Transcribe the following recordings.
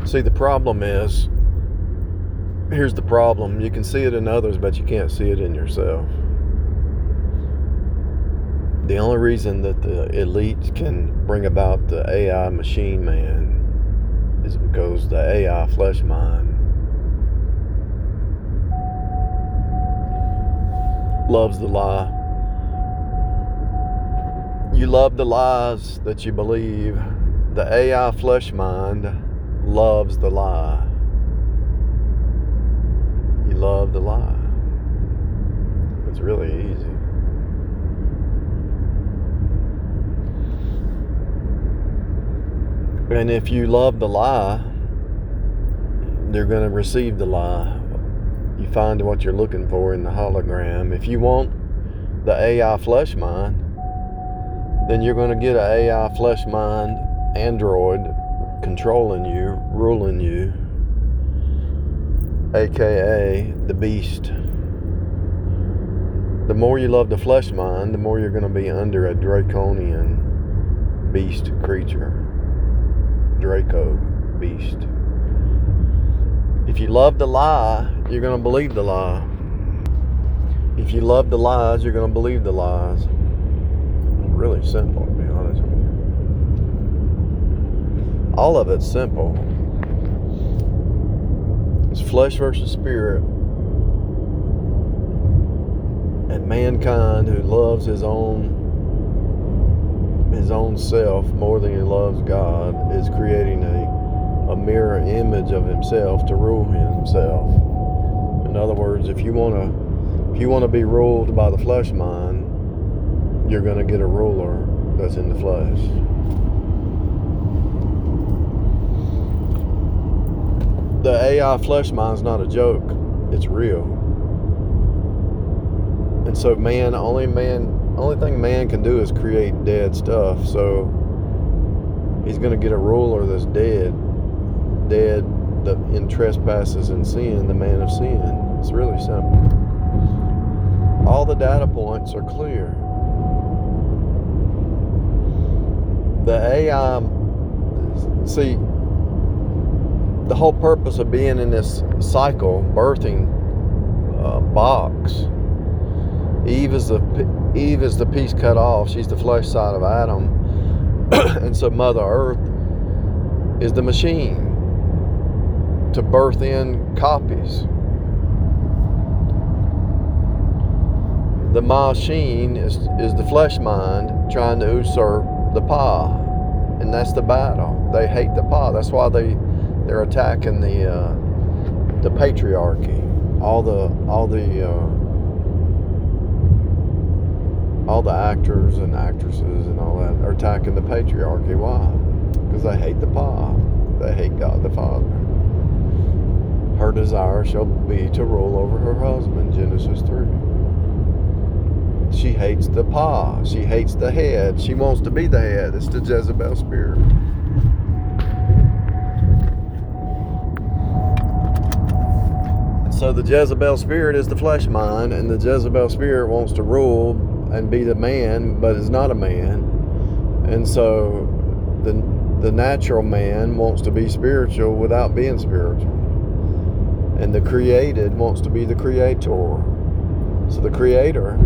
See, the problem is, here's the problem. You can see it in others, but you can't see it in yourself. The only reason that the elites can bring about the AI machine man is because the AI flesh mind loves the lie. You love the lies that you believe. The AI flesh mind loves the lie. You love the lie. It's really easy. And if you love the lie, you're going to receive the lie. You find what you're looking for in the hologram. If you want the AI flesh mind, then you're going to get an AI flesh mind android controlling you, ruling you, aka the beast. The more you love the flesh mind, the more you're going to be under a draconian beast creature. Draco beast. If you love the lie, you're going to believe the lie. If you love the lies, you're going to believe the lies. It's really simple, to be honest with you. All of it's simple. It's flesh versus spirit. And mankind who loves his own self more than he loves God is creating a mirror image of himself to rule himself. In other words, if you want to be ruled by the flesh mind, you're going to get a ruler that's in the flesh. The AI flesh mind's not a joke. It's real. And so only thing man can do is create dead stuff. So he's going to get a ruler that's dead in trespasses and sin, the man of sin. It's really simple. All the data points are clear. The AI, see, the whole purpose of being in this cycle, birthing box, Eve is the piece cut off. She's the flesh side of Adam. And so Mother Earth is the machine to birth in copies. The machine is the flesh mind trying to usurp the Pa. And that's the battle. They hate the Pa. That's why they're attacking the patriarchy. All the actors and actresses and all that are attacking the patriarchy. Why? Because they hate the Pa. They hate God the Father. Her desire shall be to rule over her husband, Genesis 3. She hates the Pa. She hates the head. She wants to be the head. It's the Jezebel spirit. So the Jezebel spirit is the flesh mind, and the Jezebel spirit wants to rule and be the man, but is not a man. And so the natural man wants to be spiritual without being spiritual. And the created wants to be the creator. So the creator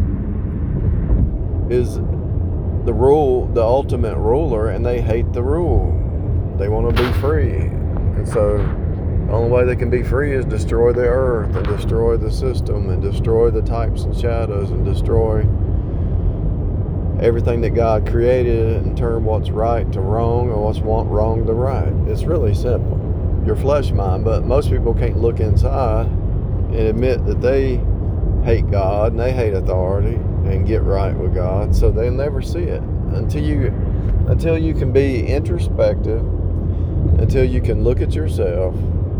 is the ultimate ruler, and they hate the rule. They want to be free. And so the only way they can be free is destroy the earth and destroy the system and destroy the types and shadows and destroy everything that God created and turn what's right to wrong or what's wrong to right. It's really simple. Your flesh mind, but most people can't look inside and admit that they hate God and they hate authority and get right with God, so they'll never see it until you can be introspective, until you can look at yourself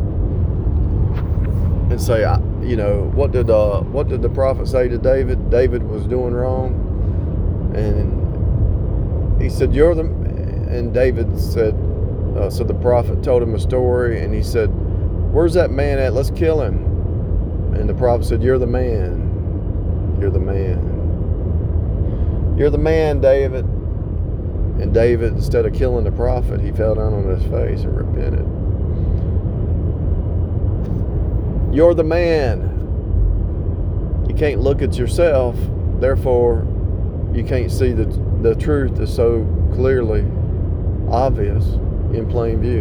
and say, what did the prophet say to David? David was doing wrong, and he said, and David said, so the prophet told him a story, and he said, where's that man at? Let's kill him. And the prophet said, you're the man. You're the man. You're the man, David. And David, instead of killing the prophet, he fell down on his face and repented. You're the man. You can't look at yourself, therefore you can't see the truth is so clearly obvious in plain view.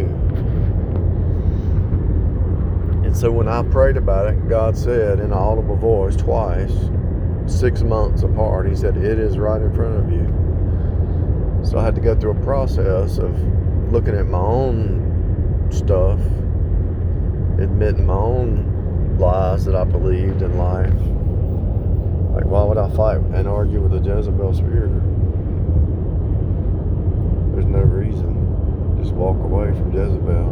And so when I prayed about it, God said in an audible voice twice, 6 months apart, He said, it is right in front of you. So I had to go through a process of looking at my own stuff, admitting my own lies that I believed in life. Like, why would I fight and argue with a Jezebel spirit? There's no reason. Just walk away from Jezebel.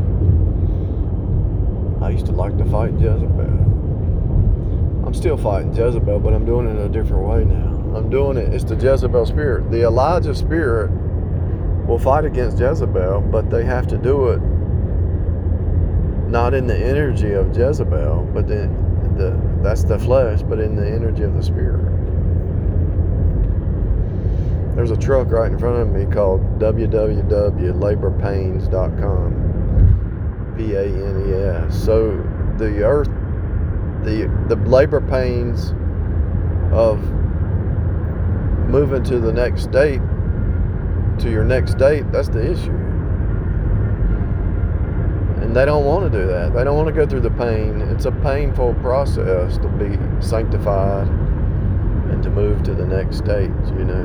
I used to like to fight Jezebel. I'm still fighting Jezebel, but I'm doing it in a different way now. I'm doing it, it's the Jezebel spirit. The Elijah spirit will fight against Jezebel, but they have to do it not in the energy of Jezebel, but that's the flesh, but in the energy of the spirit. There's a truck right in front of me called www.laborpains.com. Panes. So the earth, the labor pains of moving to the next state, to your next state, that's the issue. And they don't want to do that. They don't want to go through the pain. It's a painful process to be sanctified and to move to the next state, you know.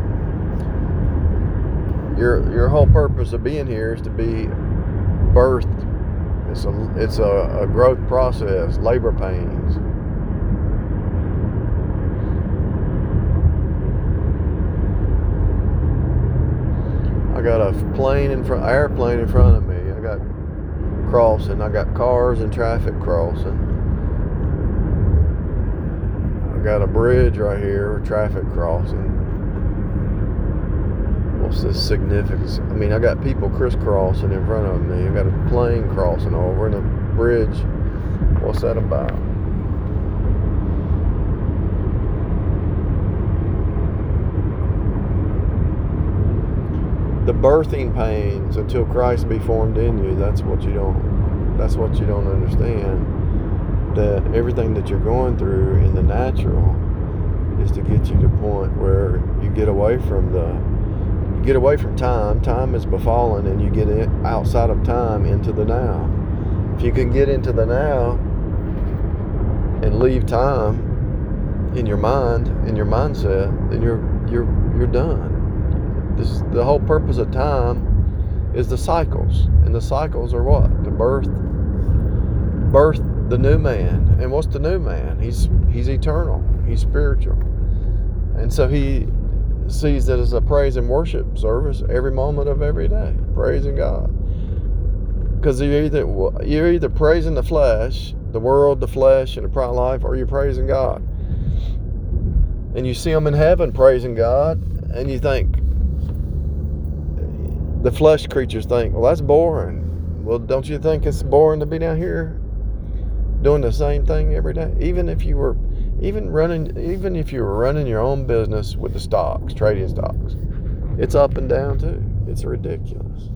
Your whole purpose of being here is to be birthed. It's a growth process, labor pains. I got a airplane in front of me. I got crossing. I got cars and traffic crossing. I got a bridge right here, traffic crossing. What's the significance? I mean, I got people crisscrossing in front of me. I got a plane crossing over and a bridge. What's that about? The birthing pains until Christ be formed in you. That's what you don't understand. That everything that you're going through in the natural is to get you to the point where you get away from time. Time is befallen, and you get outside of time into the now. If you can get into the now and leave time in your mind, in your mindset, then you're done. The whole purpose of time is the cycles, and the cycles are what? To birth the new man. And what's the new man? He's eternal. He's spiritual, and so he sees that as a praise and worship service every moment of every day, praising God. Because you're either praising the flesh, the world, the flesh, and the pride of life, or you're praising God. And you see them in heaven praising God, and you think, the flesh creatures think, well, that's boring. Well, don't you think it's boring to be down here doing the same thing every day? Even if you were running your own business with the stocks, trading stocks, it's up and down too. It's ridiculous.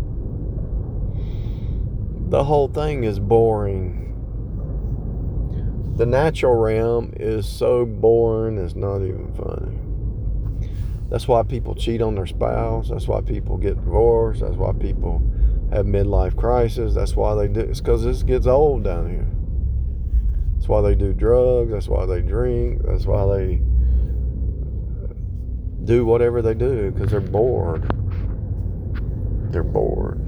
The whole thing is boring. The natural realm is so boring, it's not even funny. That's why people cheat on their spouse. That's why people get divorced. That's why people have midlife crisis. That's why they do. It's because this gets old down here. That's why they do drugs. That's why they drink. That's why they do whatever they do, because they're bored. They're bored.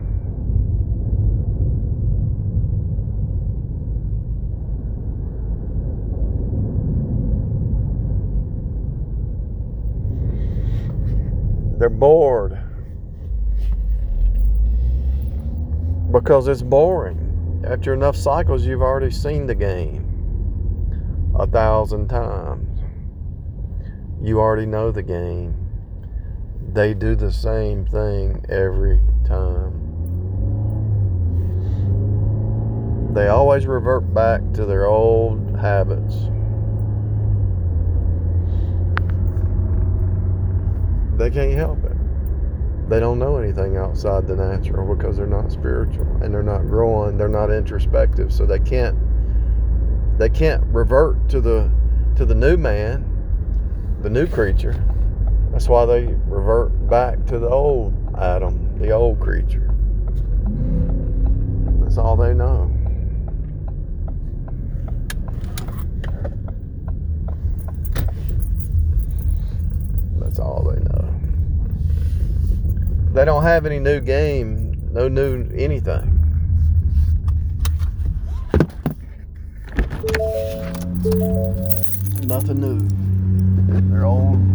They're bored because it's boring. After enough cycles, you've already seen the game 1,000 times. You already know the game. They do the same thing every time. They always revert back to their old habits. They can't help it. They don't know anything outside the natural because they're not spiritual and they're not growing. They're not introspective, so they can't revert to the new man, the new creature. That's why they revert back to the old Adam, the old creature. That's all they know. That's all they know. They don't have any new game, no new anything. Nothing new. They're old